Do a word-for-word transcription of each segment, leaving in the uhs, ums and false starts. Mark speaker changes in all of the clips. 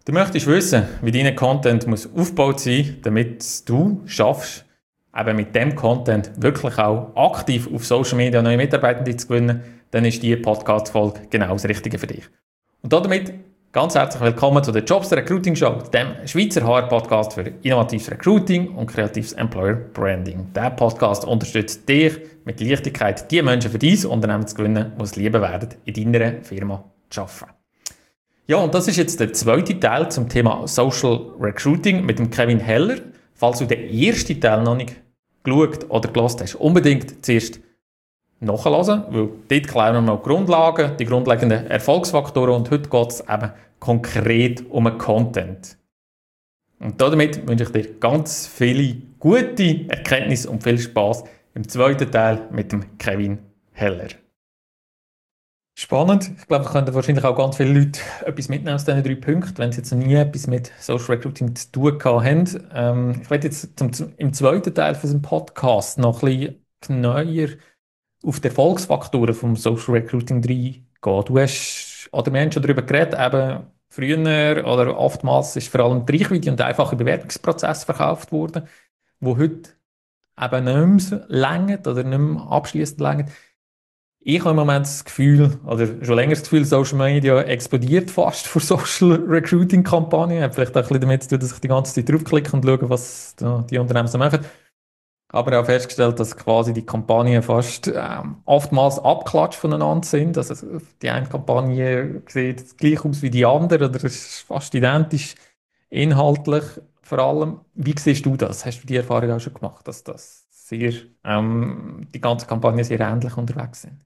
Speaker 1: Du möchtest wissen, wie dein Content muss aufgebaut sein muss, damit du schaffst, eben mit dem Content wirklich auch aktiv auf Social Media neue Mitarbeitende zu gewinnen, dann ist diese Podcast-Folge genau das Richtige für dich. Und damit ganz herzlich willkommen zu der Jobs Recruiting Show, dem Schweizer H R-Podcast für innovatives Recruiting und kreatives Employer Branding. Dieser Podcast unterstützt dich mit Leichtigkeit, die Menschen für dein Unternehmen zu gewinnen, die es lieben werden, in deiner Firma zu arbeiten. Ja, und das ist jetzt der zweite Teil zum Thema Social Recruiting mit dem Kevin Heller. Falls du den ersten Teil noch nicht geschaut oder gelesen hast, unbedingt zuerst nachhören, weil dort klären wir mal die Grundlagen, die grundlegenden Erfolgsfaktoren und heute geht es eben konkret um den Content. Und damit wünsche ich dir ganz viele gute Erkenntnisse und viel Spaß im zweiten Teil mit dem Kevin Heller. Spannend. Ich glaube, da können wahrscheinlich auch ganz viele Leute etwas mitnehmen aus diesen drei Punkten, wenn sie jetzt noch nie etwas mit Social Recruiting zu tun haben. Ähm, ich werde jetzt zum, zum, im zweiten Teil von unserem Podcast noch ein bisschen neuer auf die Erfolgsfaktoren vom Social Recruiting reingehen. Du hast, oder wir haben schon darüber geredet, eben früher oder oftmals ist vor allem die Reichweite und der einfache Bewerbungsprozess verkauft worden, wo heute eben nicht mehr längert oder nicht mehr abschliessend längert. Ich habe im Moment das Gefühl, oder schon länger das Gefühl, Social Media explodiert fast für Social Recruiting Kampagnen. Hat vielleicht auch ein bisschen damit zu tun, dass ich die ganze Zeit draufklicke und schaue, was die Unternehmen so machen. Aber ich habe festgestellt, dass quasi die Kampagnen fast ähm, oftmals abklatscht voneinander sind. Also die eine Kampagne sieht gleich aus wie die andere oder ist fast identisch inhaltlich. Vor allem, wie siehst du das? Hast du die Erfahrung auch schon gemacht, dass das sehr, ähm, die ganzen Kampagnen sehr ähnlich unterwegs sind?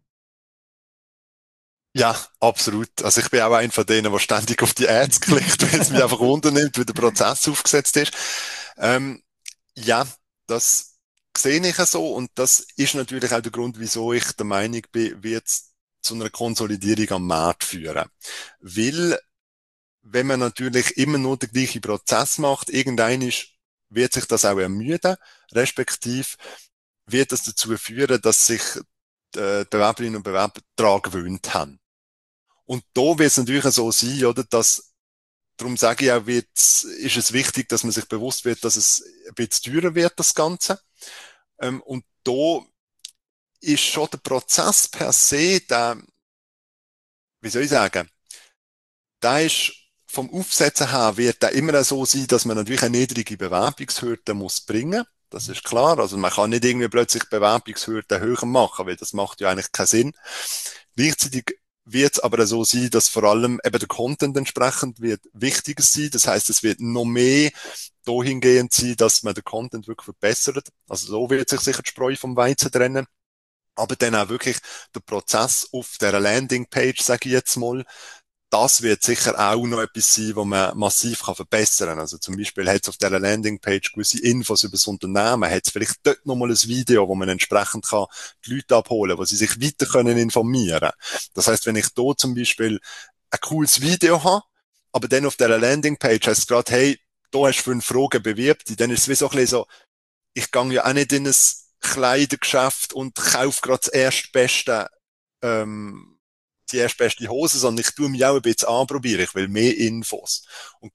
Speaker 2: Ja, absolut. Also ich bin auch einer von denen, der ständig auf die Ads klickt, weil es mich einfach wundernimmt, wie der Prozess aufgesetzt ist. Ähm, ja, das sehe ich so und das ist natürlich auch der Grund, wieso ich der Meinung bin, wird es zu einer Konsolidierung am Markt führen. Weil, wenn man natürlich immer nur den gleichen Prozess macht, irgendwann wird sich das auch ermüden, respektive wird das dazu führen, dass sich die Bewerberinnen und Bewerber daran gewöhnt haben. Und da wird es natürlich so sein, oder, dass, darum sage ich auch, wird's, ist es wichtig, dass man sich bewusst wird, dass es ein bisschen teurer wird, das Ganze. Ähm, und da ist schon der Prozess per se, der, wie soll ich sagen, der ist vom Aufsetzen her, wird der immer so sein, dass man natürlich eine niedrige Bewerbungshürde muss bringen. Das ist klar. Also man kann nicht irgendwie plötzlich Bewerbungshürden höher machen, weil das macht ja eigentlich keinen Sinn. Gleichzeitig wird es aber so sein, dass vor allem eben der Content entsprechend wird wichtiger sein. Das heißt, es wird noch mehr dahingehend sein, dass man den Content wirklich verbessert. Also so wird sich sicher die Spreu vom Weizen trennen. Aber dann auch wirklich der Prozess auf der Landingpage, sage ich jetzt mal, das wird sicher auch noch etwas sein, was man massiv kann verbessern kann. Also zum Beispiel hat es auf dieser Landingpage gewisse Infos über das Unternehmen, hat es vielleicht dort nochmal ein Video, wo man entsprechend kann die Leute abholen, wo sie sich weiter können informieren. Das heißt, wenn ich da zum Beispiel ein cooles Video habe, aber dann auf dieser Landingpage heißt es gerade, hey, da hast du fünf Fragen bewirbt, dann ist es wie so ein bisschen so, ich gehe ja auch nicht in ein Kleidergeschäft und kaufe gerade das erstbeste, ähm, die erstbeste Hose, sondern ich tue mich auch ein bisschen anprobieren. Ich will mehr Infos. Und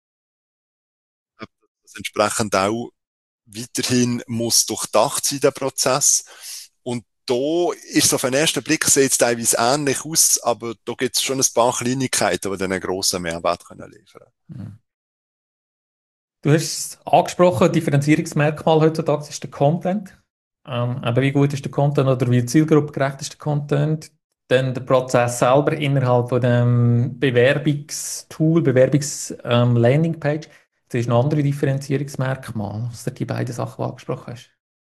Speaker 2: das entsprechend auch weiterhin muss durchdacht sein, der Prozess. Und da ist so auf den ersten Blick sieht es teilweise ähnlich aus, aber da gibt es schon ein paar Kleinigkeiten, die dann einen grossen Mehrwert können liefern können.
Speaker 1: Du hast es angesprochen, Differenzierungsmerkmal heutzutage ist der Content. Ähm, aber wie gut ist der Content oder wie zielgruppengerecht ist der Content? Dann der Prozess selber innerhalb von dem Bewerbungstool, Bewerbungs-Landingpage. Ähm, das ist noch andere Differenzierungsmerkmale, was du die beiden Sachen angesprochen hast.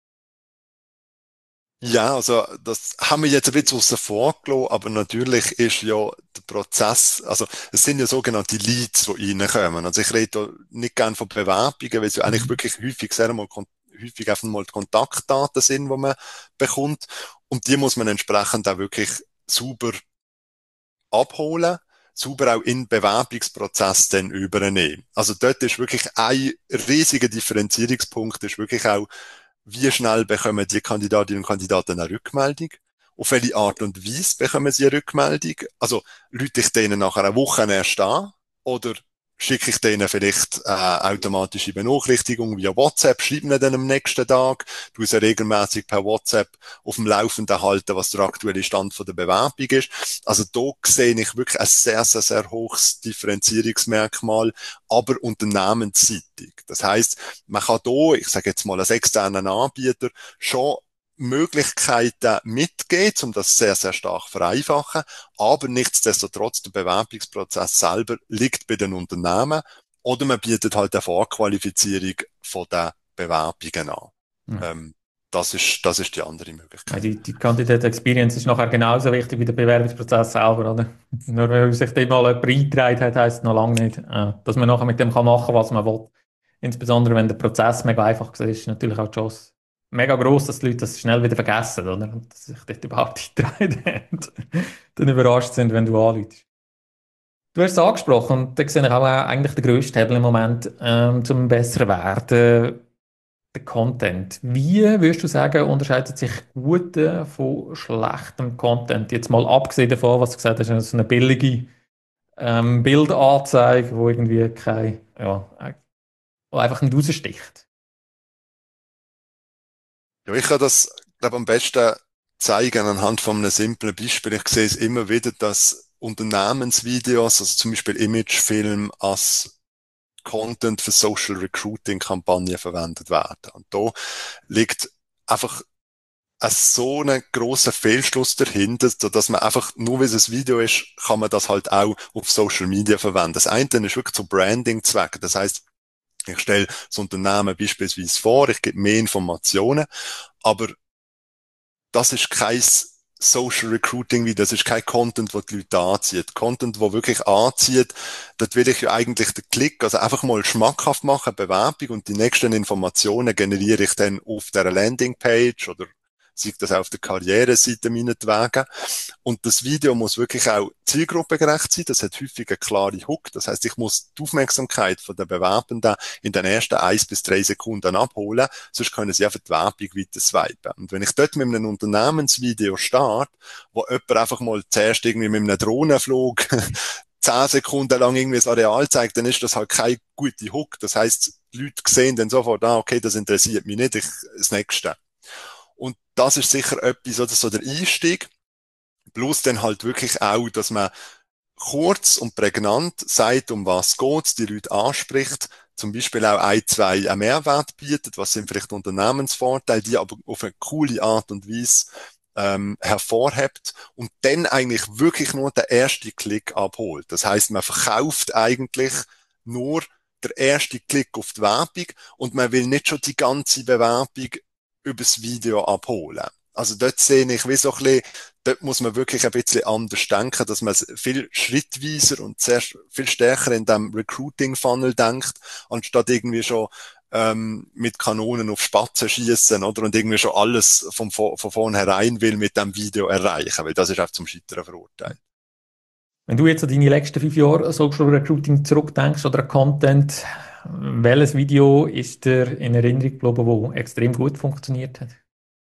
Speaker 2: Ja, also das haben wir jetzt ein bisschen außen vor gelassen, aber natürlich ist ja der Prozess, also es sind ja sogenannte Leads, die reinkommen. Also ich rede da nicht gerne von Bewerbungen, weil es ja eigentlich wirklich häufig sehr mal häufig einfach mal die Kontaktdaten sind, die man bekommt. Und die muss man entsprechend auch wirklich sauber abholen, sauber auch in den Bewerbungsprozess dann übernehmen. Also dort ist wirklich ein riesiger Differenzierungspunkt, ist wirklich auch, wie schnell bekommen die Kandidatinnen und Kandidaten eine Rückmeldung? Auf welche Art und Weise bekommen sie eine Rückmeldung? Also, rufe ich denen nach einer Woche erst an? Oder schicke ich denen vielleicht äh, automatische Benachrichtigungen via WhatsApp, schreibe ihnen dann am nächsten Tag, tu sie regelmäßig per WhatsApp auf dem Laufenden halten, was der aktuelle Stand von der Bewerbung ist. Also da sehe ich wirklich ein sehr, sehr, sehr hohes Differenzierungsmerkmal, aber unternehmensseitig. Das heisst, man kann da, ich sage jetzt mal als externen Anbieter, schon Möglichkeiten mitgeben, um das sehr, sehr stark vereinfachen. Aber nichtsdestotrotz, der Bewerbungsprozess selber liegt bei den Unternehmen oder man bietet halt eine Vorqualifizierung von den Bewerbungen an.
Speaker 1: Ja.
Speaker 2: Ähm, das ist, das ist die andere Möglichkeit.
Speaker 1: Die, die Candidate Experience ist nachher genauso wichtig wie der Bewerbungsprozess selber, oder? Nur weil sich dem mal jemand eingetragen hat, heisst es noch lange nicht, äh, dass man nachher mit dem kann machen, was man will. Insbesondere wenn der Prozess mega einfach ist, ist natürlich auch die Chance mega gross, dass die Leute das schnell wieder vergessen, oder? Und dass sich dort überhaupt eingetragen haben. Dann überrascht sind, wenn du anläutest. Du hast es angesprochen, und da sehe ich auch eigentlich den grössten Hebel im Moment, ähm, zum besser werden, der Content. Wie würdest du sagen, unterscheidet sich guter von schlechtem Content? Jetzt mal abgesehen davon, was du gesagt hast, so eine billige ähm, Bildanzeige, wo irgendwie kein, ja, äh, wo einfach nicht raussticht.
Speaker 2: Ja, ich kann das, glaube am besten zeigen anhand von einem simplen Beispiel. Ich sehe es immer wieder, dass Unternehmensvideos, also zum Beispiel Imagefilm, als Content für Social Recruiting Kampagnen verwendet werden. Und da liegt einfach ein so ein grosser Fehlschluss dahinter, dass man einfach, nur weil es ein Video ist, kann man das halt auch auf Social Media verwenden. Das eine ist wirklich zu Branding-Zwecken. Das heißt, ich stelle das Unternehmen beispielsweise vor, ich gebe mehr Informationen, aber das ist kein Social Recruiting wie, das ist kein Content, wo die Leute anzieht. Content, wo wirklich anzieht, dort will ich ja eigentlich den Klick, also einfach mal schmackhaft machen, Bewerbung und die nächsten Informationen generiere ich dann auf der Landingpage oder sei das auf der Karriereseite meinetwegen. Und das Video muss wirklich auch zielgruppengerecht sein. Das hat häufig eine klare Hook. Das heißt, ich muss die Aufmerksamkeit von der Bewerbenden in den ersten eins bis drei Sekunden abholen. Sonst können sie einfach die Werbung weiter swipen. Und wenn ich dort mit einem Unternehmensvideo starte, wo jemand einfach mal zuerst irgendwie mit einem Drohnenflug zehn Sekunden lang irgendwie das Areal zeigt, dann ist das halt keine gute Hook. Das heißt, die Leute sehen dann sofort, ah, okay, das interessiert mich nicht, ich, das Nächste. Und das ist sicher etwas, oder so der Einstieg. Plus dann halt wirklich auch, dass man kurz und prägnant sagt, um was geht's, die Leute anspricht, zum Beispiel auch ein, zwei einen Mehrwert bietet, was sind vielleicht Unternehmensvorteile, die aber auf eine coole Art und Weise ähm, hervorhebt und dann eigentlich wirklich nur den ersten Klick abholt. Das heißt, man verkauft eigentlich nur der erste Klick auf die Werbung und man will nicht schon die ganze Bewerbung übers Video abholen. Also dort sehe ich wie so ein bisschen, dort muss man wirklich ein bisschen anders denken, dass man viel schrittweiser und sehr viel stärker in dem Recruiting-Funnel denkt, anstatt irgendwie schon ähm, mit Kanonen auf Spatzen schießen, oder, und irgendwie schon alles von, von vornherein will mit dem Video erreichen, weil das ist auch zum Scheitern verurteilt.
Speaker 1: Wenn du jetzt an deine letzten fünf Jahre Social Recruiting zurückdenkst oder an Content, welches Video ist dir in Erinnerung geblieben, wo extrem gut funktioniert hat?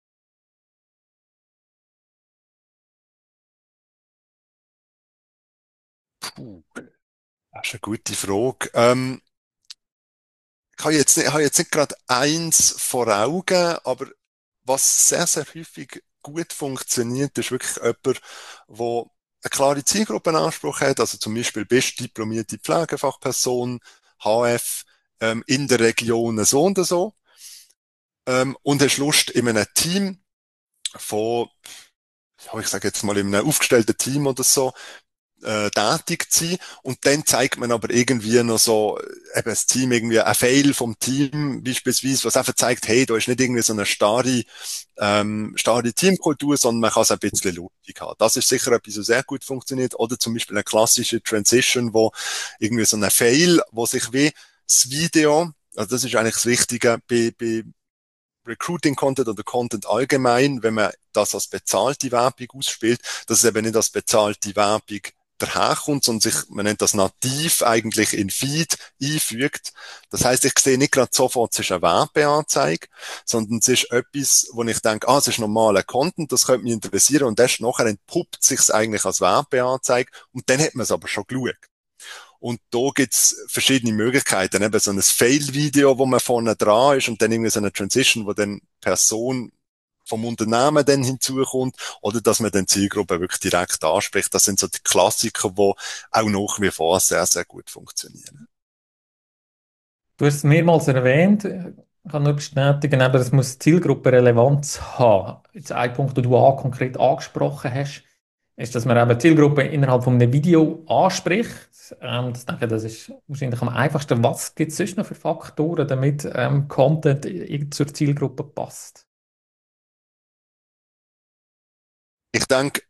Speaker 2: Puh, das ist eine gute Frage. Ähm, ich habe jetzt nicht, ich habe jetzt nicht gerade eins vor Augen, aber was sehr, sehr häufig gut funktioniert, ist wirklich jemand, der eine klare Zielgruppenanspruch hat, also zum Beispiel bist diplomierte Pflegefachperson, H F, ähm, in der Region so und so, ähm, und hast Lust in einem Team von, ja, ich sage jetzt mal in einem aufgestellten Team oder so, äh, tätig zu sein. Und dann zeigt man aber irgendwie noch so, äh, eben das Team, irgendwie ein Fail vom Team beispielsweise, was einfach zeigt, hey, da ist nicht irgendwie so eine starre, ähm, starre Teamkultur, sondern man kann es ein bisschen lustig haben. Das ist sicher etwas, was sehr gut funktioniert. Oder zum Beispiel eine klassische Transition, wo irgendwie so ein Fail, wo sich wie das Video, also das ist eigentlich das Wichtige bei, bei Recruiting-Content oder Content allgemein, wenn man das als bezahlte Werbung ausspielt, dass es eben nicht als bezahlte Werbung daherkommt, sondern sich, man nennt das nativ eigentlich in Feed einfügt. Das heißt, ich sehe nicht gerade sofort, es ist eine Werbeanzeige, sondern es ist etwas, wo ich denke, ah, es ist normaler Content, das könnte mich interessieren und erst nachher entpuppt sich es eigentlich als Werbeanzeige und dann hat man es aber schon geschaut. Und da gibt's verschiedene Möglichkeiten. Eben so ein Fail-Video, wo man vorne dran ist und dann irgendwie so eine Transition, wo dann Person vom Unternehmen dann hinzukommt oder dass man dann Zielgruppe wirklich direkt anspricht. Das sind so die Klassiker, die auch nach wie vor sehr, sehr gut funktionieren.
Speaker 1: Du hast es mehrmals erwähnt, ich kann nur bestätigen, aber es muss Zielgruppenrelevanz haben. Jetzt ein Punkt, den du auch konkret angesprochen hast, ist, dass man eben Zielgruppe innerhalb von einem Video anspricht. Ähm, das, denke ich, das ist wahrscheinlich am einfachsten. Was gibt es sonst noch für Faktoren, damit ähm, Content irgendwie zur Zielgruppe passt?
Speaker 2: Ich denke,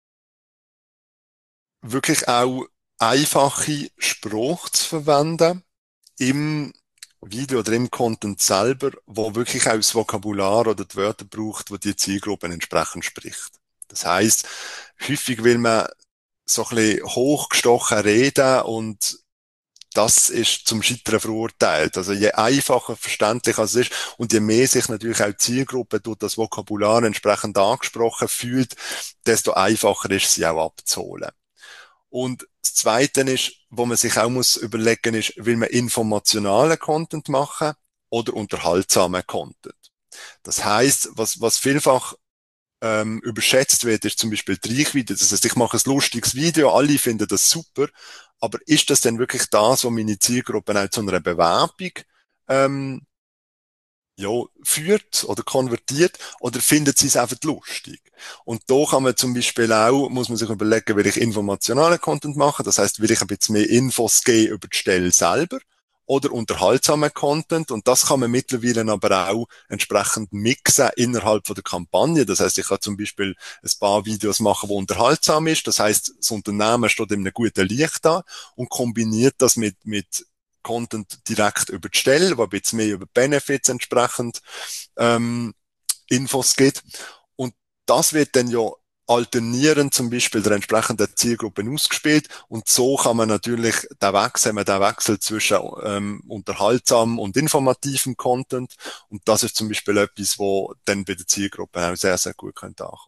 Speaker 2: wirklich auch einfache Sprache zu verwenden im Video oder im Content selber, wo wirklich auch das Vokabular oder die Wörter braucht, wo die Zielgruppe entsprechend spricht. Das heisst, häufig will man so ein bisschen hochgestochen reden und das ist zum Scheitern verurteilt. Also je einfacher verständlich es ist und je mehr sich natürlich auch die Zielgruppe durch das Vokabular entsprechend angesprochen fühlt, desto einfacher ist sie auch abzuholen. Und das Zweite ist, wo man sich auch muss überlegen ist, will man informationalen Content machen oder unterhaltsamen Content. Das heißt, was, was vielfach ähm, überschätzt wird, ist zum Beispiel die Reichweite. Das heißt, ich mache ein lustiges Video, alle finden das super, aber ist das denn wirklich das, was meine Zielgruppe auch zu einer Bewerbung ähm, ja, führt oder konvertiert, oder findet sie es einfach lustig? Und da kann man zum Beispiel auch, muss man sich überlegen, will ich informationalen Content machen, das heißt, will ich ein bisschen mehr Infos geben über die Stelle selber, oder unterhaltsamen Content, und das kann man mittlerweile aber auch entsprechend mixen innerhalb von der Kampagne. Das heißt, ich kann zum Beispiel ein paar Videos machen, die unterhaltsam ist, das heißt, das Unternehmen steht in einem guten Licht da und kombiniert das mit, mit Content direkt über die Stelle, wo ein bisschen mehr über Benefits entsprechend ähm, Infos gibt. Und das wird dann ja alternierend zum Beispiel der entsprechenden Zielgruppen ausgespielt. Und so kann man natürlich den Wechsel, den Wechsel zwischen ähm, unterhaltsamem und informativem Content. Und das ist zum Beispiel etwas, wo dann bei der Zielgruppe auch sehr, sehr gut könnte ankommen.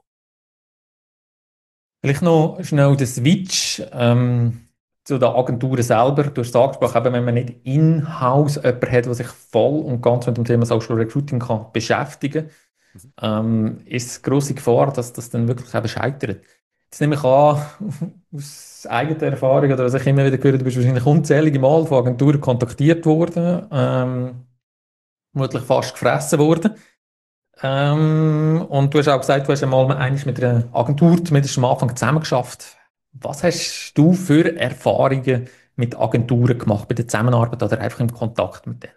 Speaker 1: Vielleicht noch schnell der Switch ähm, zu den Agenturen selber. Du hast es angesprochen, eben, wenn man nicht in-house jemanden hat, der sich voll und ganz mit dem Thema Social Recruiting kann beschäftigen kann, ähm, ist es grosse Gefahr, dass das dann wirklich eben scheitert. Jetzt nehme ich an, aus eigener Erfahrung oder was ich immer wieder gehört habe, du bist wahrscheinlich unzählige Mal von Agenturen kontaktiert worden, ähm, vermutlich fast gefressen worden. Ähm, und du hast auch gesagt, du hast einmal eigentlich mit einer Agentur zumindest am Anfang zusammengeschafft. Was hast du für Erfahrungen mit Agenturen gemacht bei der Zusammenarbeit oder einfach im Kontakt mit denen?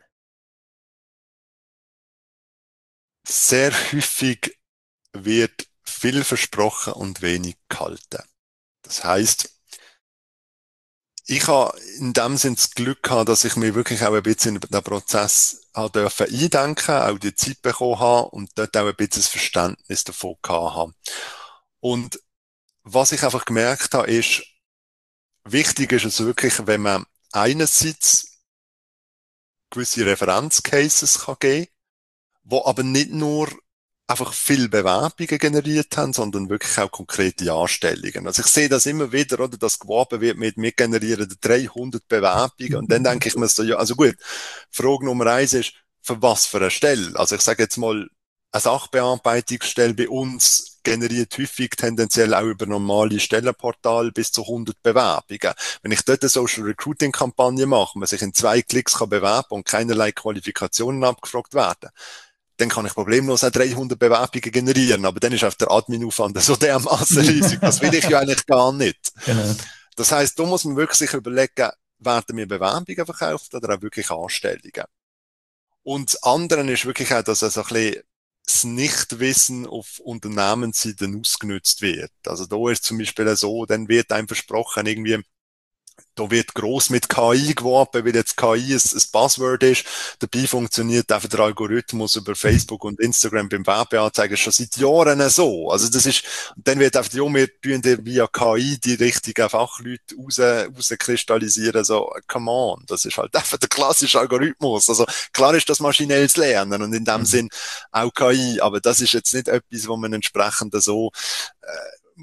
Speaker 2: Sehr häufig wird viel versprochen und wenig gehalten. Das heißt, ich habe in dem Sinne das Glück gehabt, dass ich mir wirklich auch ein bisschen in den Prozess habe dürfen eindenken, auch die Zeit bekommen habe und dort auch ein bisschen das Verständnis davon gehabt habe. Und was ich einfach gemerkt habe, ist, wichtig ist es wirklich, wenn man einerseits gewisse Referenzcases kann geben, wo aber nicht nur einfach viel Bewerbungen generiert haben, sondern wirklich auch konkrete Anstellungen. Also ich sehe das immer wieder, oder, dass geworben wird mit, wir generieren dreihundert Bewerbungen und dann denke ich mir so, ja, also gut, Frage Nummer eins ist, für was für eine Stelle? Also ich sage jetzt mal, eine Sachbearbeitungsstelle bei uns generiert häufig tendenziell auch über normale Stellenportale bis zu hundert Bewerbungen. Wenn ich dort eine Social Recruiting Kampagne mache, man sich in zwei Klicks kann bewerben und keinerlei Qualifikationen abgefragt werden, dann kann ich problemlos auch dreihundert Bewerbungen generieren, aber dann ist auf der Adminaufwand so dermaßen riesig. Das will ich ja eigentlich gar nicht.
Speaker 1: Genau.
Speaker 2: Das heisst, da muss man wirklich sich überlegen, werden mir Bewerbungen verkauft oder auch wirklich Anstellungen. Und das andere ist wirklich auch, dass also ein bisschen das Nichtwissen auf Unternehmensseiten ausgenutzt wird. Also da ist zum Beispiel so, dann wird einem versprochen, irgendwie, da wird gross mit K I geworben, weil jetzt K I ein, ein Buzzword ist. Dabei funktioniert einfach der Algorithmus über Facebook und Instagram beim Werbeanzeigen schon seit Jahren so. Also das ist, dann wird einfach, ja, wir tun via K I die richtigen Fachleute raus, rauskristallisieren. So, come on. Das ist halt einfach der klassische Algorithmus. Also klar ist das maschinelles Lernen und in dem
Speaker 1: Mhm.
Speaker 2: Sinn auch K I. Aber das ist jetzt nicht etwas, wo man entsprechend so, äh,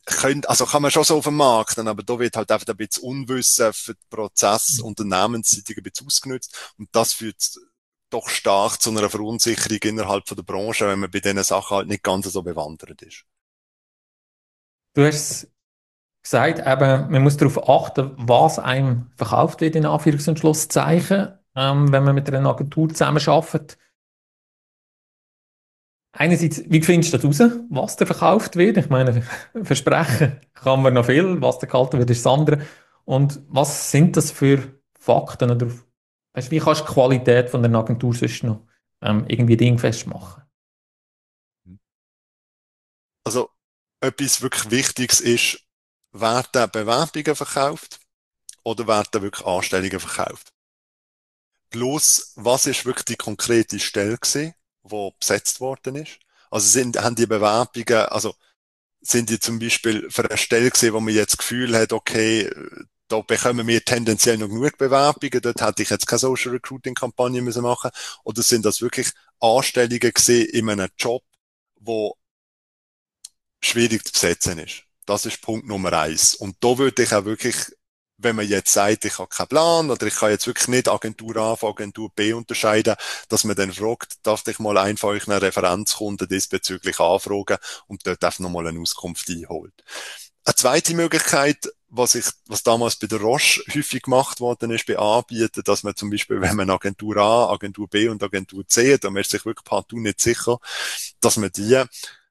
Speaker 2: können, also kann man schon so vermarkten, aber da wird halt einfach ein bisschen Unwissen für den Prozess unternehmensseitig ein bisschen ausgenutzt und das führt doch stark zu einer Verunsicherung innerhalb von der Branche, wenn man bei diesen Sachen halt nicht ganz so bewandert ist.
Speaker 1: Du hast gesagt, eben, man muss darauf achten, was einem verkauft wird, in Anführungs- und Schlusszeichen, ähm, wenn man mit einer Agentur zusammenarbeitet. Einerseits, wie findest du das raus, was da verkauft wird? Ich meine, versprechen kann man noch viel, was da gehalten wird, ist das andere. Und was sind das für Fakten? Oder, weißt, wie kannst du die Qualität von der Agentur sonst noch ähm, irgendwie dingfest machen?
Speaker 2: Also, etwas wirklich Wichtiges ist, werden Bewerbungen verkauft oder werden wirklich Anstellungen verkauft? Plus, was ist wirklich die konkrete Stelle gewesen, die besetzt worden ist? Also sind, haben die Bewerbungen, also sind die zum Beispiel für eine Stelle gewesen, wo man jetzt das Gefühl hat, okay, da bekommen wir tendenziell noch genug Bewerbungen, dort hätte ich jetzt keine Social Recruiting Kampagne müssen machen, oder sind das wirklich Anstellungen gewesen in einem Job, wo schwierig zu besetzen ist? Das ist Punkt Nummer eins. Und da würde ich auch wirklich, wenn man jetzt sagt, ich habe keinen Plan oder ich kann jetzt wirklich nicht Agentur A von Agentur B unterscheiden, dass man dann fragt, darf ich mal einen von euch einen Referenzkunden diesbezüglich anfragen und dort einfach nochmal eine Auskunft einholt. Eine zweite Möglichkeit, was ich, was damals bei der Roche häufig gemacht worden ist, bei Anbietern, dass man zum Beispiel, wenn man Agentur A, Agentur B und Agentur C hat, da man ist sich wirklich partout nicht sicher, dass man die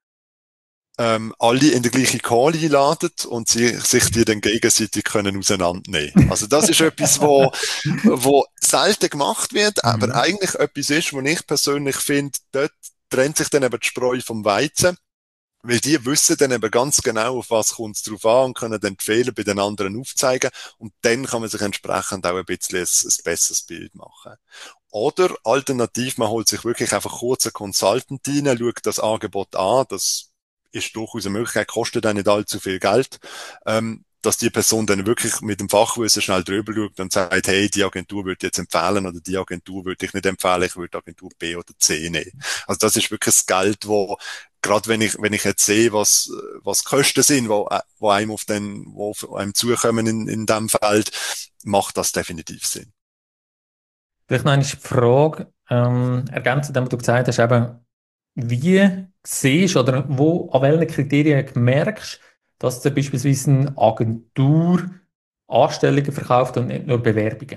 Speaker 2: ähm, alle in die gleiche Call einladen und sie, sich die dann gegenseitig können auseinandernehmen. Also das ist etwas, wo, wo selten gemacht wird, aber
Speaker 1: Mhm.
Speaker 2: eigentlich etwas ist, wo ich persönlich finde, dort trennt sich dann eben die Spreu vom Weizen, weil die wissen dann eben ganz genau, auf was kommt es drauf an und können dann die Fehler bei den anderen aufzeigen und dann kann man sich entsprechend auch ein bisschen ein, ein besseres Bild machen. Oder alternativ, man holt sich wirklich einfach kurz einen Consultant rein, schaut das Angebot an, das ist durchaus eine Möglichkeit, kostet auch nicht allzu viel Geld, ähm, dass die Person dann wirklich mit dem Fachwissen schnell drüber schaut und sagt, hey, die Agentur würde ich jetzt empfehlen oder die Agentur würde ich nicht empfehlen, ich würde Agentur B oder C nehmen. Also das ist wirklich das Geld, wo gerade wenn ich, wenn ich jetzt sehe, was, was Kosten sind, wo, wo einem auf den, wo auf einem zukommen in, in dem Feld, macht das definitiv Sinn.
Speaker 1: Vielleicht noch eine Frage, ähm, ergänzend dem, was du gesagt hast, eben, wie siehst oder wo, an welchen Kriterien merkst du, dass dir beispielsweise eine Agentur Anstellungen verkauft und nicht nur Bewerbungen?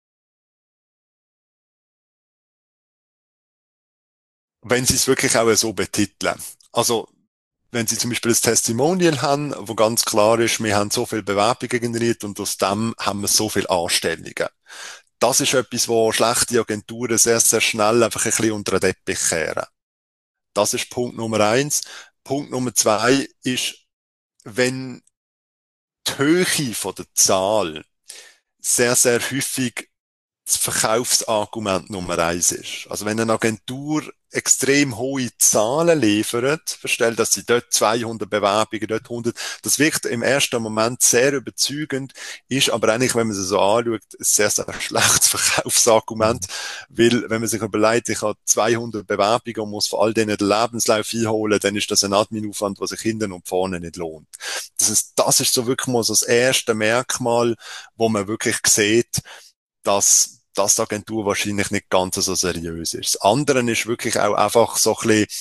Speaker 2: Wenn sie es wirklich auch so betiteln. Also, wenn Sie zum Beispiel ein Testimonial haben, wo ganz klar ist, wir haben so viele Bewerbungen generiert und aus dem haben wir so viele Anstellungen. Das ist etwas, wo schlechte Agenturen sehr, sehr schnell einfach ein bisschen unter den Teppich kehren. Das ist Punkt Nummer eins. Punkt Nummer zwei ist, wenn die Höhe von der Zahl sehr, sehr häufig das Verkaufsargument Nummer eins ist. Also wenn eine Agentur extrem hohe Zahlen liefert, verstellt, dass sie dort zweihundert Bewerbungen, dort hundert, das wirkt im ersten Moment sehr überzeugend, ist aber eigentlich, wenn man es so anschaut, ein sehr, sehr schlechtes Verkaufsargument, weil wenn man sich überlegt, ich habe zweihundert Bewerbungen und muss von all denen den Lebenslauf einholen, dann ist das ein Adminaufwand, was sich hinten und vorne nicht lohnt. Das ist, das ist so wirklich mal so das erste Merkmal, wo man wirklich sieht, dass dass die Agentur wahrscheinlich nicht ganz so seriös ist. Das andere ist wirklich auch einfach so ein bisschen,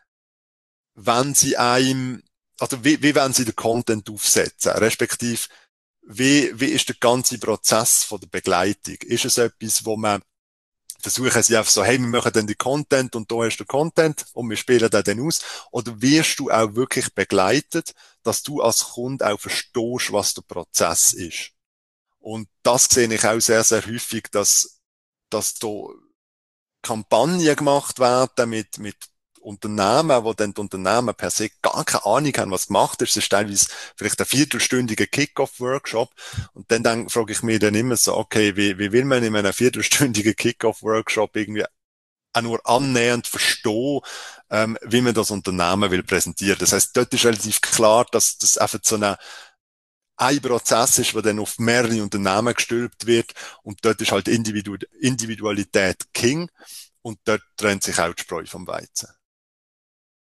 Speaker 2: wenn sie einem, also wie, wie wenn sie den Content aufsetzen, respektive wie, wie ist der ganze Prozess von der Begleitung? Ist es etwas, wo man versuchen sie einfach so, hey, wir machen dann die Content und da hast du Content und wir spielen den dann aus? Oder wirst du auch wirklich begleitet, dass du als Kunde auch verstehst, was der Prozess ist? Und das sehe ich auch sehr, sehr häufig, dass, dass da Kampagnen gemacht werden mit, mit Unternehmen, wo dann die Unternehmen per se gar keine Ahnung haben, was gemacht ist. Es ist teilweise vielleicht ein viertelstündiger Kick-Off-Workshop. Und dann, dann frage ich mich dann immer so, okay, wie, wie will man in einem viertelstündigen Kick-Off-Workshop irgendwie auch nur annähernd verstehen, ähm, wie man das Unternehmen will präsentieren. Das heißt, dort ist relativ klar, dass das einfach so eine ein Prozess ist, der dann auf mehrere Unternehmen gestülpt wird und dort ist halt Individu Individualität King und dort trennt sich auch die Spreu vom Weizen.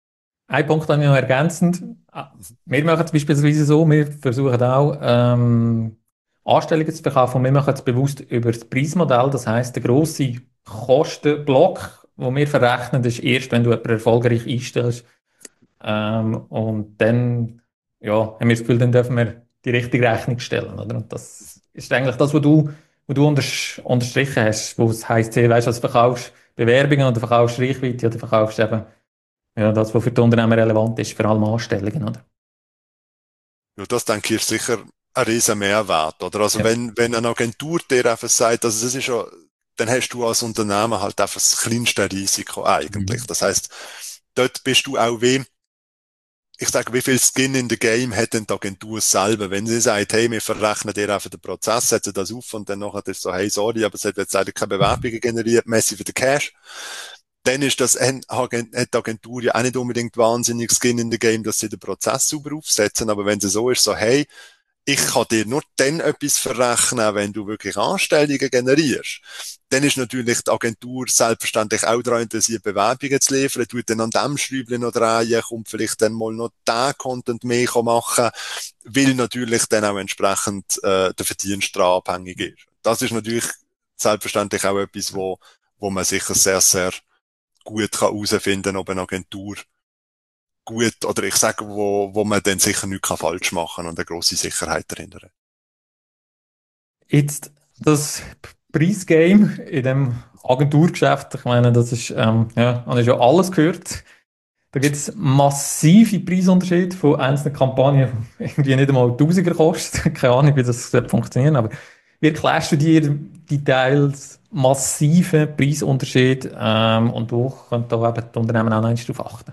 Speaker 1: Ein Punkt habe ich noch ergänzend. Ah, Wir machen es beispielsweise so, wir versuchen auch ähm, Anstellungen zu verkaufen und wir machen es bewusst über das Preismodell. Das heisst, der grosse Kostenblock, den wir verrechnen, ist erst, wenn du jemanden erfolgreich einstellst. Ähm, und dann ja, haben wir das Gefühl, dann dürfen wir die richtige Rechnung stellen. Oder? Und das ist eigentlich das, was du, was du untersch unterstrichen hast, wo es heisst, hey, weißt du, was verkaufst Bewerbungen oder verkaufst Reichweite oder verkaufst eben ja, das, was für die Unternehmen relevant ist, vor allem Anstellungen, oder?
Speaker 2: Ja, das denke ich ist sicher ein riesen Mehrwert, oder? Also
Speaker 1: Ja.
Speaker 2: wenn, wenn eine Agentur dir einfach sagt, also das ist ja, dann hast du als Unternehmen halt einfach das kleinste Risiko eigentlich.
Speaker 1: Mhm.
Speaker 2: Das heißt, dort bist du auch wie, ich sage, wie viel Skin in the Game hat denn die Agentur selber? Wenn sie sagt, hey, wir verrechnen dir einfach den Prozess, setzen das auf und dann nachher ist so, hey, sorry, aber es hat jetzt leider keine Bewerbungen generiert, Messi für den Cash. Dann ist das, hat die Agentur ja auch nicht unbedingt wahnsinnig Skin in the Game, dass sie den Prozess sauber aufsetzen, aber wenn sie so ist, so, hey, ich kann dir nur dann etwas verrechnen, wenn du wirklich Anstellungen generierst. Dann ist natürlich die Agentur selbstverständlich auch daran interessiert, Bewerbungen zu liefern, tut dann an dem Schräubchen noch drehen, kommt vielleicht dann mal noch den Content mehr machen, weil natürlich dann auch entsprechend äh, der Verdienst daran abhängig ist. Das ist natürlich selbstverständlich auch etwas, wo, wo man sicher sehr, sehr gut kann herausfinden, ob eine Agentur gut, oder ich sage, wo, wo man dann sicher nichts falsch machen kann und eine grosse Sicherheit dahinter hat.
Speaker 1: Jetzt das Preisgame in dem Agenturgeschäft, ich meine, das ist, ähm, ja, habe ich schon alles gehört. Da gibt es massive Preisunterschiede von einzelnen Kampagnen, die irgendwie nicht einmal Tausiger kosten. Keine Ahnung, wie das funktioniert, aber wie erklärst du dir die teils massiven Preisunterschiede ähm, und wo können da eben die Unternehmen auch noch eins drauf achten?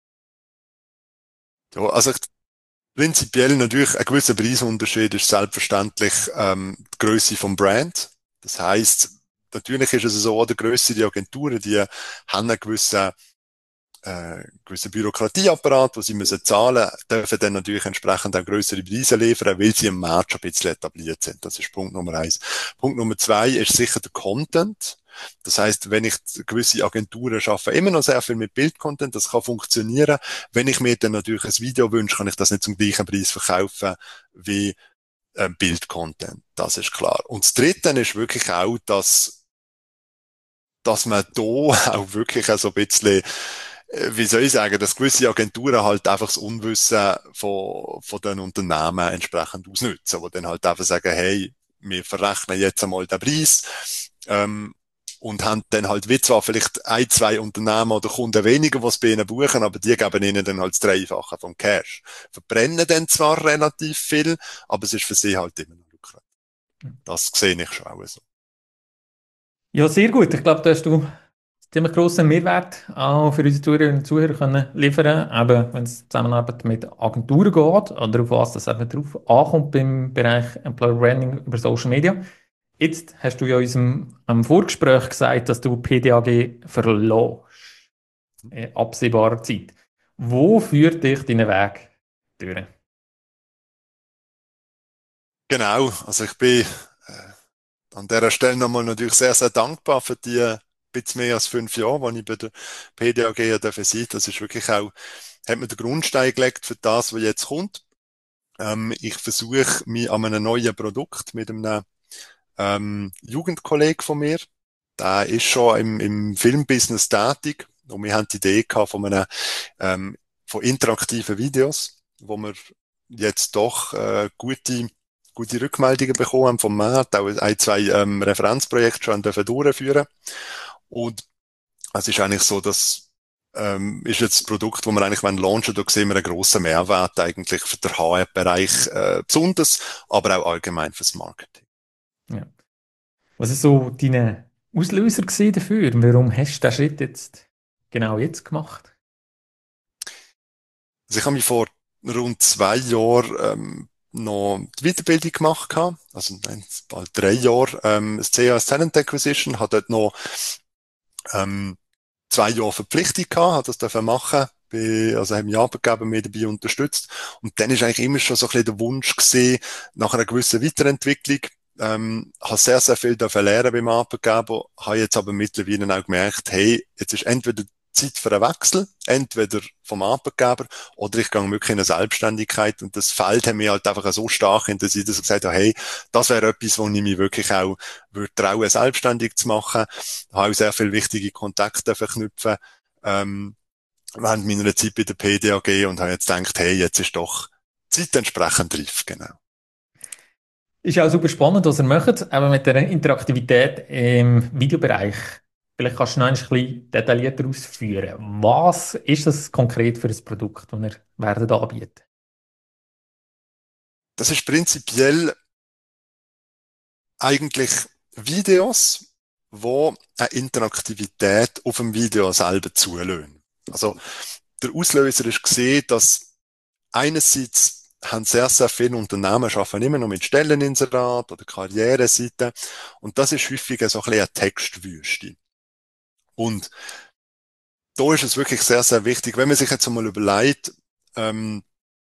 Speaker 2: Ja, also ich, prinzipiell natürlich ein gewisser Preisunterschied ist selbstverständlich ähm, die Größe vom Brand. Das heißt, natürlich ist es so, oder grössere Agenturen, die haben einen gewissen äh, gewissen Bürokratieapparat, wo sie müssen zahlen, dürfen dann natürlich entsprechend auch größere Preise liefern, weil sie im Markt schon ein bisschen etabliert sind. Das ist Punkt Nummer eins. Punkt Nummer zwei ist sicher der Content. Das heißt, wenn ich gewisse Agenturen schaffe, immer noch sehr viel mit Bildcontent, das kann funktionieren. Wenn ich mir dann natürlich ein Video wünsche, kann ich das nicht zum gleichen Preis verkaufen wie äh, Bildcontent. Das ist klar. Und das Dritte ist wirklich auch, dass dass man da auch wirklich so ein bisschen, wie soll ich sagen, dass gewisse Agenturen halt einfach das Unwissen von, von den Unternehmen entsprechend ausnutzen, wo dann halt einfach sagen, hey, wir verrechnen jetzt einmal den Preis, ähm, und haben dann halt wie zwar vielleicht ein, zwei Unternehmen oder Kunden weniger, die es bei ihnen buchen, aber die geben ihnen dann halt das Dreifache vom Cash. Verbrennen dann zwar relativ viel, aber es ist für sie halt immer noch lukrativ. Das sehe ich schon auch so.
Speaker 1: Ja, sehr gut. Ich glaube, da hast du ziemlich grossen Mehrwert auch für unsere Zuhörerinnen und Zuhörer können liefern, eben wenn es Zusammenarbeit mit Agenturen geht oder auf was das eben drauf ankommt beim Bereich Employer Branding über Social Media. Jetzt hast du ja in unserem ähm, Vorgespräch gesagt, dass du P D A G verlässt in absehbarer Zeit. Wo führt dich dein Weg durch?
Speaker 2: Genau, also ich bin äh, an dieser Stelle nochmal natürlich sehr, sehr dankbar für die bisschen mehr als fünf Jahre, die ich bei der P D A G ja dürfen sein. Das ist wirklich auch, hat mir den Grundstein gelegt für das, was jetzt kommt. Ähm, ich versuche mich an einem neuen Produkt mit einem ähm, Jugendkollegen von mir. Der ist schon im, im Filmbusiness tätig und wir haben die Idee gehabt von einem, ähm, von interaktiven Videos, wo wir jetzt doch äh, gute gute Rückmeldungen bekommen haben vom Markt, auch ein, zwei ähm, Referenzprojekte schon dürfen durchführen. Und es ist eigentlich so, dass ähm, ist jetzt das Produkt, das wir eigentlich launchen wollen. Da sehen wir einen grossen Mehrwert eigentlich für den H R-Bereich äh, besonders, aber auch allgemein fürs Marketing.
Speaker 1: Ja. Was ist so deine Auslöser gewesen dafür? Warum hast du den Schritt jetzt genau jetzt gemacht?
Speaker 2: Also ich habe mich vor rund zwei Jahren ähm, noch die Weiterbildung gemacht gehabt, also nein, bald drei Jahre, ähm, das C A S Talent Acquisition, hat dort noch ähm, zwei Jahre Verpflichtung gehabt, hat das dürfen machen, bei, also haben die Arbeitgeber mich dabei unterstützt. Und dann ist eigentlich immer schon so ein bisschen der Wunsch gesehen, nach einer gewissen Weiterentwicklung, ähm, habe sehr, sehr viel dürfen lernen beim Arbeitgeber, habe jetzt aber mittlerweile auch gemerkt, hey, jetzt ist entweder Zeit für einen Wechsel, entweder vom Arbeitgeber oder ich gehe wirklich in eine Selbstständigkeit und das Feld hat mich halt einfach so stark interessiert, dass ich gesagt habe, hey, das wäre etwas, wo ich mich wirklich auch würde trauen, selbstständig zu machen. Da habe ich sehr viele wichtige Kontakte verknüpfen, ähm, während meiner Zeit bei der P D A G und habe jetzt gedacht, hey, jetzt ist doch Zeit entsprechend reif, genau.
Speaker 1: Ist ja auch super spannend, was ihr macht, aber mit der Interaktivität im Videobereich. Vielleicht kannst du noch ein bisschen detaillierter ausführen. Was ist das konkret für ein Produkt, das ihr werdet anbieten?
Speaker 2: Das ist prinzipiell eigentlich Videos, wo eine Interaktivität auf dem Video selber zulassen. Also, der Auslöser ist gesehen, dass einerseits haben sehr, sehr viele Unternehmen arbeiten immer noch mit Stelleninserat oder Karriereseiten. Und das ist häufig so ein bisschen eine Textwüste. Und da ist es wirklich sehr, sehr wichtig, wenn man sich jetzt einmal überlegt, ähm,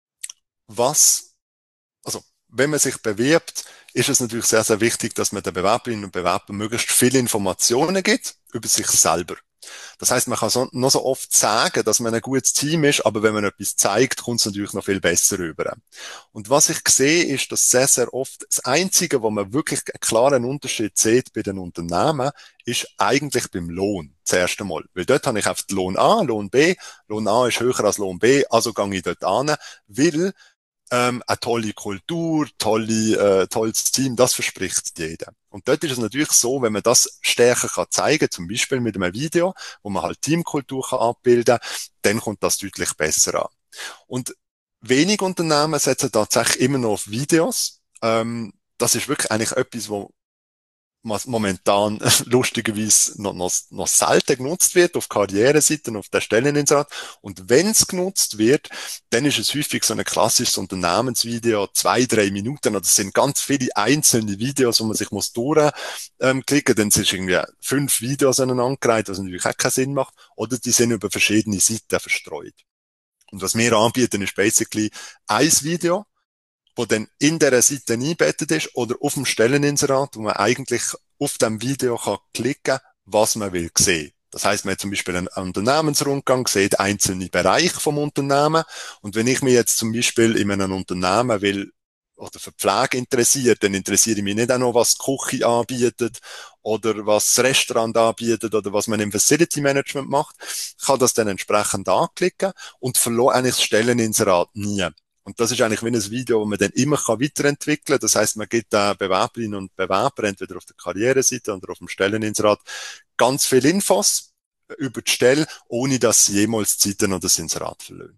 Speaker 2: was, also, wenn man sich bewirbt, ist es natürlich sehr, sehr wichtig, dass man den Bewerberinnen und Bewerbern möglichst viele Informationen gibt über sich selber. Das heißt, man kann so, noch so oft sagen, dass man ein gutes Team ist, aber wenn man etwas zeigt, kommt es natürlich noch viel besser rüber. Und was ich sehe, ist, dass sehr, sehr oft das Einzige, wo man wirklich einen klaren Unterschied sieht bei den Unternehmen, ist eigentlich beim Lohn. Das erste Mal. Weil dort habe ich auf Lohn A, Lohn B. Lohn A ist höher als Lohn B, also gehe ich dort an, weil ähm, eine tolle Kultur, tolle, äh, tolles Team, das verspricht jeder. Und dort ist es natürlich so, wenn man das stärker kann zeigen, zum Beispiel mit einem Video, wo man halt Teamkultur kann abbilden, dann kommt das deutlich besser an. Und wenige Unternehmen setzen tatsächlich immer noch auf Videos. Ähm, das ist wirklich eigentlich etwas, wo momentan lustigerweise noch, noch, noch selten genutzt wird auf Karriereseiten, auf der Stelleninserat. Und wenn es genutzt wird, dann ist es häufig so ein klassisches Unternehmensvideo, zwei, drei Minuten, oder es sind ganz viele einzelne Videos, wo man sich muss durchklicken, ähm, dann sind irgendwie fünf Videos aneinandergereiht, was natürlich auch keinen Sinn macht, oder die sind über verschiedene Seiten verstreut. Und was wir anbieten, ist basically ein Video, wo dann in der Seite eingebettet ist oder auf dem Stelleninserat, wo man eigentlich auf dem Video kann klicken, was man will sehen. Das heißt, man hat zum Beispiel einen Unternehmensrundgang, sieht einzelne Bereiche vom Unternehmen. Und wenn ich mich jetzt zum Beispiel in einem Unternehmen will oder für Pflege interessiert, dann interessiere ich mich nicht auch noch, was die Küche anbietet oder was das Restaurant anbietet oder was man im Facility Management macht. Ich kann das dann entsprechend anklicken und verliere eigentlich das Stelleninserat nie. Und das ist eigentlich wie ein Video, wo man dann immer weiterentwickeln kann. Das heißt, man gibt den Bewerberinnen und Bewerbern entweder auf der Karriereseite oder auf dem Stelleninserat ganz viele Infos über die Stelle, ohne dass sie jemals Zeiten oder das Inserat verlieren.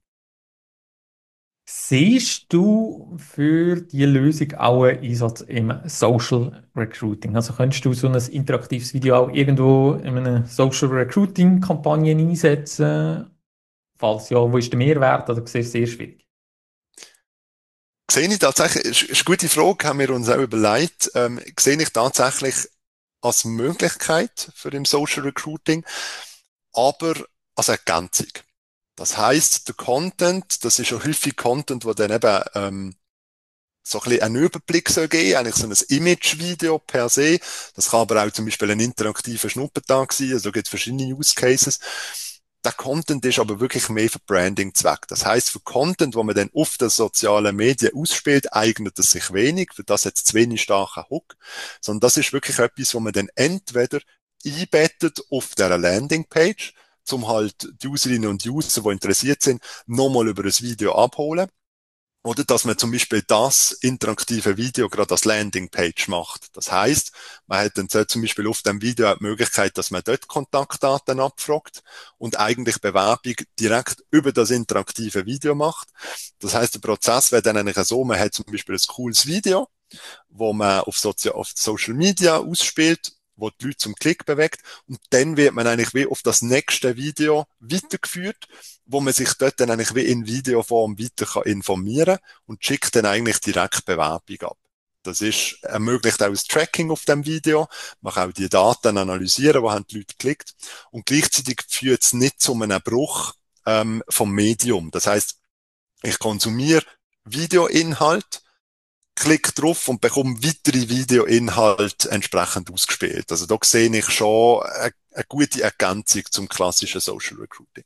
Speaker 1: Siehst du für die Lösung auch einen Einsatz im Social Recruiting? Also könntest du so ein interaktives Video auch irgendwo in einer Social Recruiting-Kampagne einsetzen? Falls ja, wo ist der Mehrwert? Oder siehst du es sehr schwierig?
Speaker 2: Sehe ich tatsächlich, ist eine gute Frage, haben wir uns auch überlegt, ähm, sehe ich tatsächlich als Möglichkeit für im Social Recruiting, aber als Ergänzung. Das heisst, der Content, das ist ja häufig Content, wo dann eben ähm, so ein bisschen einen Überblick soll geben, eigentlich so ein Image-Video per se. Das kann aber auch zum Beispiel ein interaktiver Schnuppertag sein, also gibt es verschiedene Use Cases. Der Content ist aber wirklich mehr für Branding-Zweck. Das heisst, für Content, wo man dann auf den sozialen Medien ausspielt, eignet es sich wenig, für das jetzt zu wenig starken Hook, sondern das ist wirklich etwas, wo man dann entweder einbettet auf der Landingpage, um halt die Userinnen und User, die interessiert sind, nochmal über das Video abholen. Oder dass man zum Beispiel das interaktive Video gerade als Landingpage macht. Das heißt, man hat dann zum Beispiel auf dem Video auch die Möglichkeit, dass man dort Kontaktdaten abfragt und eigentlich Bewerbung direkt über das interaktive Video macht. Das heißt, der Prozess wäre dann eigentlich so, man hat zum Beispiel ein cooles Video, wo man auf, Sozi- auf Social Media ausspielt, wo die Leute zum Klick bewegt. Und dann wird man eigentlich wie auf das nächste Video weitergeführt, wo man sich dort dann eigentlich wie in Videoform weiter kann informieren und schickt dann eigentlich direkt Bewerbung ab. Das ist, ermöglicht auch das Tracking auf dem Video. Man kann auch die Daten analysieren, wo haben die Leute geklickt. Und gleichzeitig führt es nicht zu einem Bruch ähm, vom Medium. Das heißt, ich konsumiere Videoinhalt, klick drauf und bekomme weitere Videoinhalte entsprechend ausgespielt. Also da sehe ich schon eine, eine gute Ergänzung zum klassischen Social Recruiting.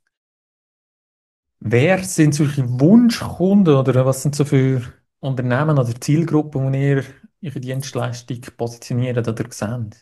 Speaker 1: Wer sind solche Wunschkunden oder was sind so für Unternehmen oder Zielgruppen, wo ihr eure Dienstleistung positioniert oder seht?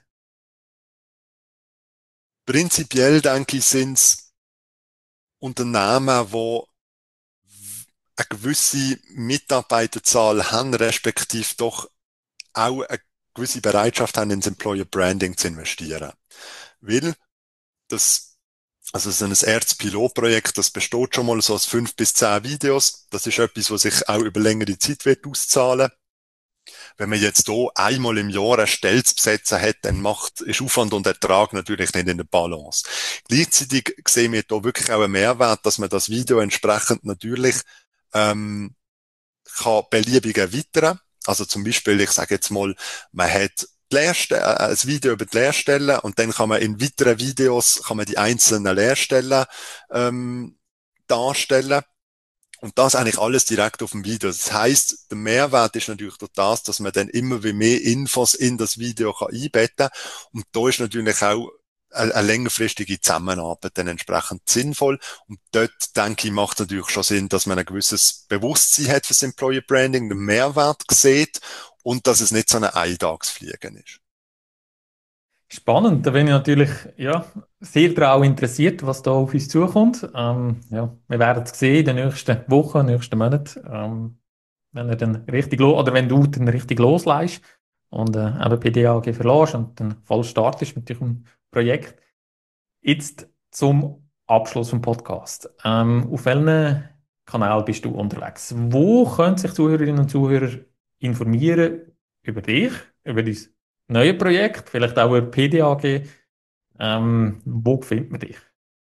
Speaker 2: Prinzipiell, denke ich, sind es Unternehmen, die eine gewisse Mitarbeiterzahl haben, respektive doch auch eine gewisse Bereitschaft haben, ins Employer Branding zu investieren. Weil das, also so ein erstes Pilotprojekt, das besteht schon mal so aus fünf bis zehn Videos. Das ist etwas, was sich auch über längere Zeit wird auszahlen. Wenn man jetzt hier einmal im Jahr eine Stelle zu besetzen hat, dann macht, ist Aufwand und Ertrag natürlich nicht in der Balance. Gleichzeitig sehen wir hier wirklich auch einen Mehrwert, dass man das Video entsprechend natürlich ähm, kann beliebig erweitern. Also zum Beispiel, ich sage jetzt mal, man hat die Lehrstelle, äh, ein Video über die Lehrstellen und dann kann man in weiteren Videos kann man die einzelnen Lehrstellen ähm, darstellen. Und das eigentlich alles direkt auf dem Video. Das heisst, der Mehrwert ist natürlich durch das, dass man dann immer wie mehr Infos in das Video kann einbetten kann. Und da ist natürlich auch eine, eine längerfristige Zusammenarbeit dann entsprechend sinnvoll. Und dort, denke ich, macht es natürlich schon Sinn, dass man ein gewisses Bewusstsein hat für das Employer Branding, den Mehrwert sieht und dass es nicht so ein Eintagsfliegen ist.
Speaker 1: Spannend, da bin ich natürlich ja, sehr daran interessiert, was da auf uns zukommt. Ähm, ja, wir werden es sehen in den nächsten Wochen, nächsten Monaten, ähm, wenn er dann richtig los oder wenn du dann richtig loslässt und äh, eben P D A G verlässt und dann voll startest mit diesem Projekt. Jetzt zum Abschluss vom Podcast. Ähm, auf welchen Kanal bist du unterwegs? Wo können sich Zuhörerinnen und Zuhörer informieren über dich, über dein neues Projekt, vielleicht auch über P D A G? Ähm, wo findet man dich?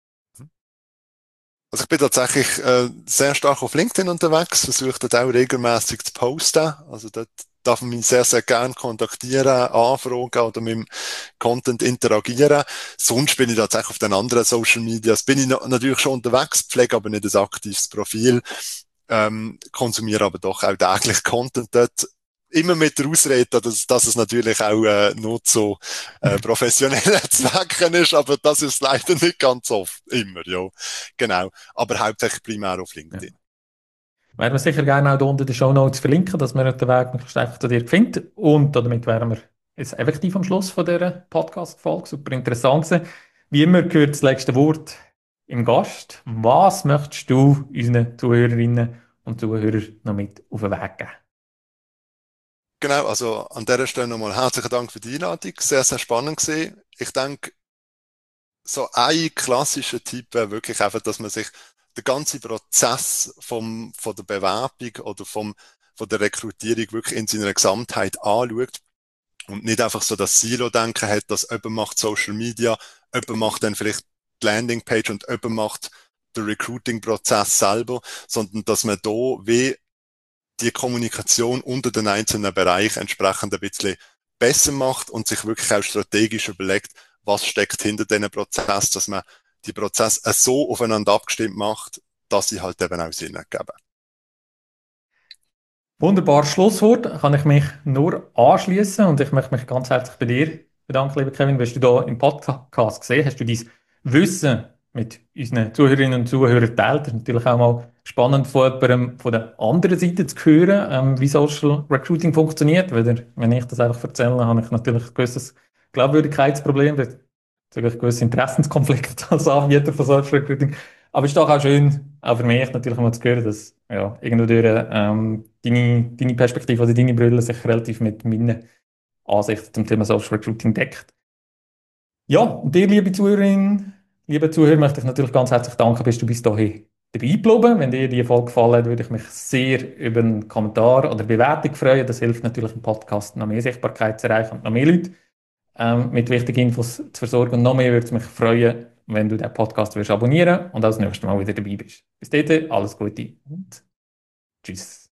Speaker 2: Also ich bin tatsächlich äh, sehr stark auf LinkedIn unterwegs, versuche dort auch regelmäßig zu posten. Also dort darf man mich sehr, sehr gerne kontaktieren, anfragen oder mit dem Content interagieren. Sonst bin ich tatsächlich auf den anderen Social Medias, bin ich no natürlich schon unterwegs, pflege aber nicht ein aktives Profil, ähm, konsumiere aber doch auch täglich Content dort. Immer mit der Ausrede, dass, dass es natürlich auch äh, nur zu äh, professionellen Zwecken ist, aber das ist leider nicht ganz oft. Immer, ja. Genau. Aber hauptsächlich primär auf
Speaker 1: Ja.
Speaker 2: LinkedIn.
Speaker 1: Werden wir sicher gerne auch hier unter den Shownotes verlinken, dass man den Weg möglichst einfach zu dir findet. Und damit wären wir jetzt effektiv am Schluss von dieser Podcast-Folge. Super interessant gewesen. Wie immer gehört das letzte Wort im Gast. Was möchtest du unseren Zuhörerinnen und Zuhörern noch mit auf den Weg geben?
Speaker 2: Genau, also an dieser Stelle nochmal herzlichen Dank für die Einladung. Sehr, sehr spannend gewesen. Ich denke, so ein klassischer Tipp wäre wirklich einfach, dass man sich den ganzen Prozess vom, von der Bewerbung oder vom, von der Rekrutierung wirklich in seiner Gesamtheit anschaut und nicht einfach so das Silo-Denken hat, dass jemand macht Social Media, jemand macht dann vielleicht die Landingpage und jemand macht den Recruiting-Prozess selber, sondern dass man da wie die Kommunikation unter den einzelnen Bereichen entsprechend ein bisschen besser macht und sich wirklich auch strategisch überlegt, was steckt hinter diesem Prozess, dass man die Prozesse so aufeinander abgestimmt macht, dass sie halt eben auch Sinn ergeben.
Speaker 1: Wunderbares Schlusswort, kann ich mich nur anschließen und ich möchte mich ganz herzlich bei dir bedanken, lieber Kevin, dass du da im Podcast gesehen hast, du dein Wissen mit unseren Zuhörerinnen und Zuhörern teilt. Das ist natürlich auch mal spannend von jemandem von der anderen Seite zu hören, ähm, wie Social Recruiting funktioniert, weil wenn ich das einfach erzähle, habe ich natürlich ein gewisses Glaubwürdigkeitsproblem, natürlich gewisse Interessenskonflikte als Anbieter von Social Recruiting. Aber es ist doch auch schön, auch für mich natürlich mal zu hören, dass ja, irgendwo durch, ähm, deine, deine Perspektive oder deine Brille sich relativ mit meinen Ansichten zum Thema Social Recruiting deckt. Ja, und dir, liebe Zuhörerin, liebe Zuhörer, möchte ich natürlich ganz herzlich danken, bist du bis dahin dabei geblieben. Wenn dir die Folge gefallen hat, würde ich mich sehr über einen Kommentar oder Bewertung freuen. Das hilft natürlich im Podcast, noch mehr Sichtbarkeit zu erreichen und noch mehr Leute ähm, mit wichtigen Infos zu versorgen. Und noch mehr würde es mich freuen, wenn du den Podcast wirst abonnieren und auch das nächste Mal wieder dabei bist. Bis dahin, alles Gute und tschüss.